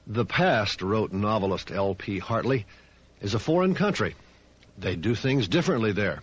The past, wrote novelist L.P. Hartley, is a foreign country. They do things differently there.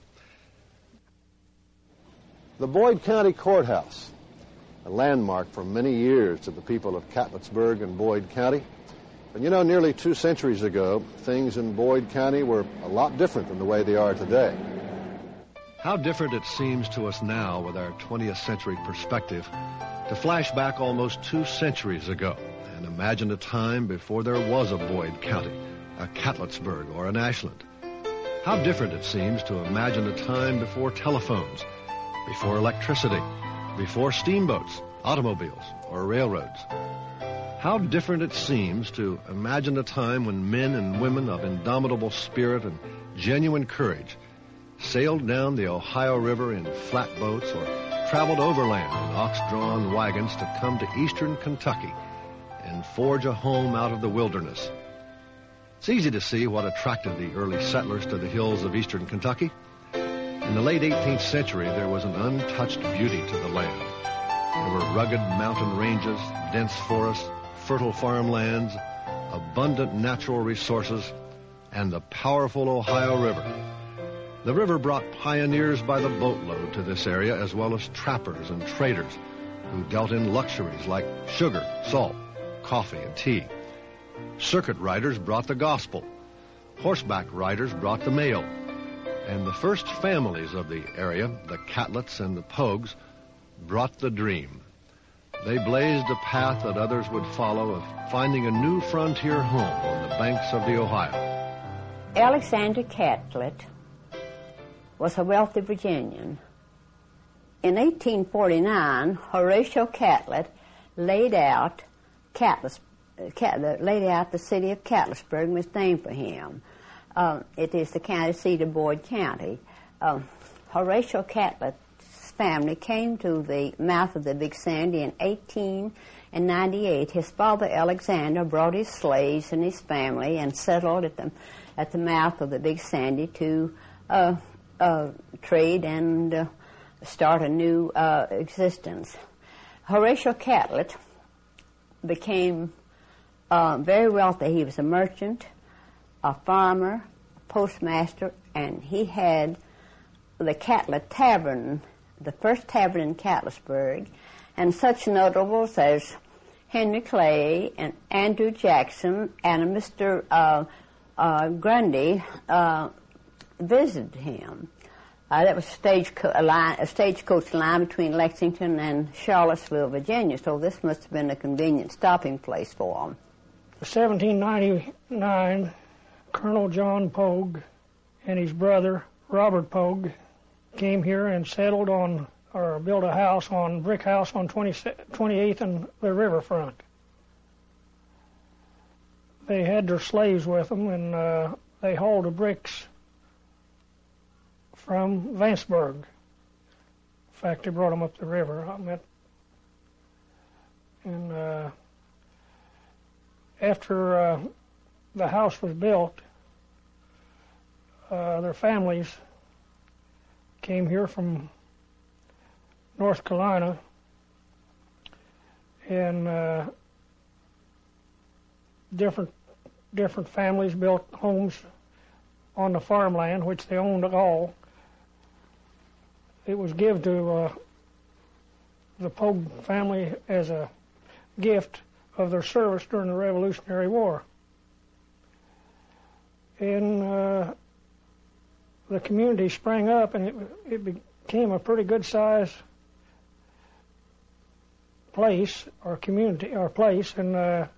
The Boyd County Courthouse, a landmark for many years to the people of Catlettsburg and Boyd County. And you know, nearly 2 centuries ago, things in Boyd County were a lot different than the way they are today. How different it seems to us now with our 20th century perspective to flash back almost 2 centuries ago and imagine a time before there was a Boyd County, a Catlettsburg, or an Ashland. How different it seems to imagine a time before telephones, before electricity, before steamboats, automobiles, or railroads. How different it seems to imagine a time when men and women of indomitable spirit and genuine courage sailed down the Ohio River in flatboats or traveled overland in ox-drawn wagons to come to eastern Kentucky and forge a home out of the wilderness. It's easy to see what attracted the early settlers to the hills of eastern Kentucky. In the late 18th century, there was an untouched beauty to the land. There were rugged mountain ranges, dense forests, fertile farmlands, abundant natural resources, and the powerful Ohio River. The river brought pioneers by the boatload to this area, as well as trappers and traders who dealt in luxuries like sugar, salt, coffee, and tea. Circuit riders brought the gospel. Horseback riders brought the mail. And the first families of the area, the Catletts and the Pogues, brought the dream. They blazed a path that others would follow of finding a new frontier home on the banks of the Ohio. Alexander Catlett was a wealthy Virginian. In 1849, Horatio Catlett laid out the city of Catlettsburg and was named for him. It is the county seat of Boyd County. Horatio Catlett's family came to the mouth of the Big Sandy in 1898. His father, Alexander, brought his slaves and his family and settled at the mouth of the Big Sandy to trade and start a new existence. Horatio Catlett became very wealthy. He was a merchant, a farmer, a postmaster, and he had the Catlett Tavern, the first tavern in Catlettsburg, and such notables as Henry Clay and Andrew Jackson and Mr. Grundy visited him. That was a stagecoach line between Lexington and Charlottesville, Virginia, so this must have been a convenient stopping place for him. In 1799, Colonel John Pogue and his brother, Robert Pogue, came here and settled on, or built a house on, brick house on 28th and the riverfront. They had their slaves with them, and they hauled the bricks from Vanceburg. In fact, they brought them up the river. And after the house was built, their families came here from North Carolina, and different families built homes on the farmland, which they owned all. It was given to the Pogue family as a gift of their service during the Revolutionary War. And the community sprang up, and it became a pretty good size place or community or place, and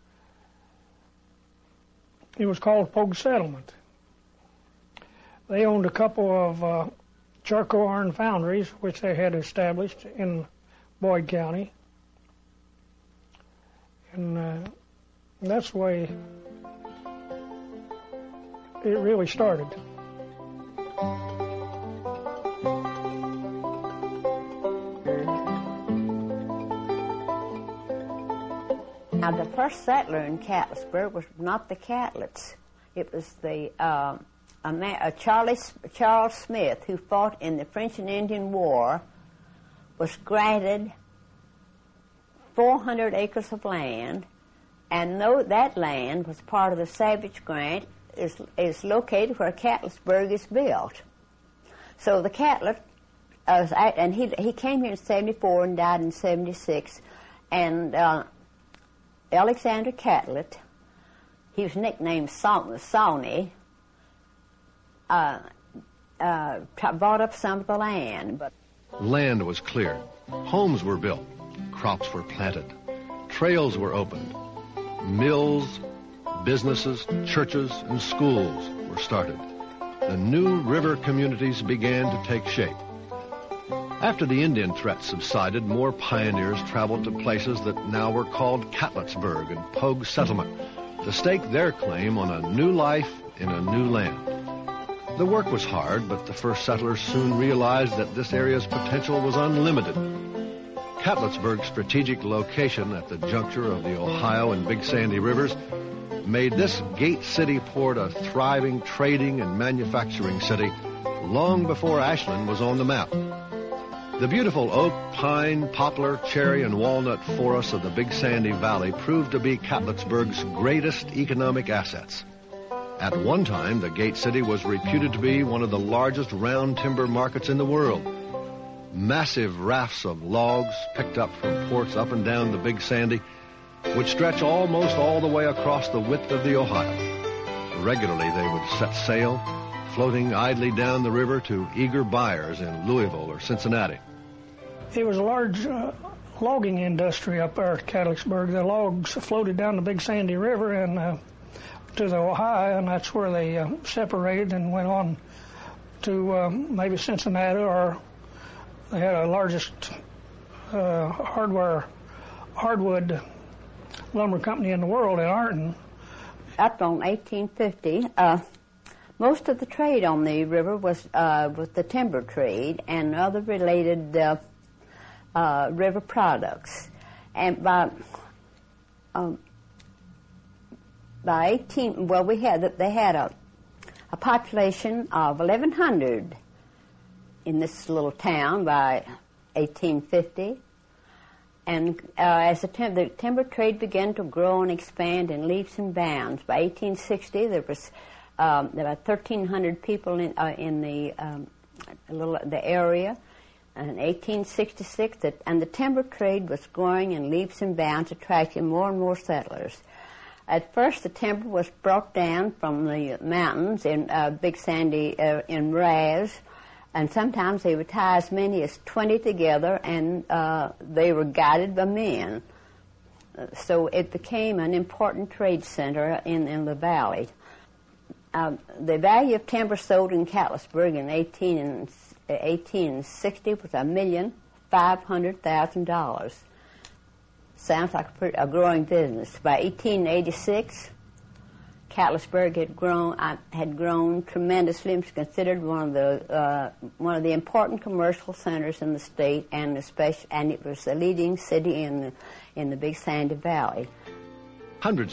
it was called Pogue Settlement. They owned a couple of charcoal iron foundries, which they had established in Boyd County, and that's the way it really started. Now, the first settler in Catlettsburg was not the Catletts. It was the Charles Smith, who fought in the French and Indian War, was granted 400 acres of land And though that land was part of the Savage Grant, is located where Catlettsburg is built. So the Catlett, and he came here in 74 and died in 76, and Alexander Catlett, he was nicknamed Sawney, bought up some of the land. But land was cleared, homes were built, crops were planted, trails were opened, mills, businesses, churches, and schools were started. The new river communities began to take shape. After the Indian threat subsided, more pioneers traveled to places that now were called Catlettsburg and Pogue Settlement to stake their claim on a new life in a new land. The work was hard, but the first settlers soon realized that this area's potential was unlimited. Catlettsburg's strategic location at the juncture of the Ohio and Big Sandy rivers made this Gate City port a thriving trading and manufacturing city long before Ashland was on the map. The beautiful oak, pine, poplar, cherry, and walnut forests of the Big Sandy Valley proved to be Catlettsburg's greatest economic assets. At one time, the Gate City was reputed to be one of the largest round timber markets in the world. Massive rafts of logs picked up from ports up and down the Big Sandy would stretch almost all the way across the width of the Ohio. Regularly, they would set sail, floating idly down the river to eager buyers in Louisville or Cincinnati. It was a large logging industry up there at Catlettsburg. The logs floated down the Big Sandy River and to the Ohio, and that's where they separated and went on to maybe Cincinnati, or they had a largest hardwood lumber company in the world in Arden. Up on 1850, most of the trade on the river was the timber trade and other related river products. And by 18, well, they had a population of 1,100 in this little town by 1850. And as the timber trade began to grow and expand in leaps and bounds, by 1860 there was about 1,300 people in the area. And in 1866, and the timber trade was growing in leaps and bounds, attracting more and more settlers. At first, the timber was brought down from the mountains in Big Sandy in rafts, and sometimes they would tie as many as 20 together, and they were guided by men. So it became an important trade center in the valley. The value of timber sold in Catlettsburg in 1860 was $1,500,000. Sounds like a growing business. By 1886, Catlettsburg had grown tremendously and was considered one of the important commercial centers in the state, and it was the leading city in the Big Sandy Valley. Hundreds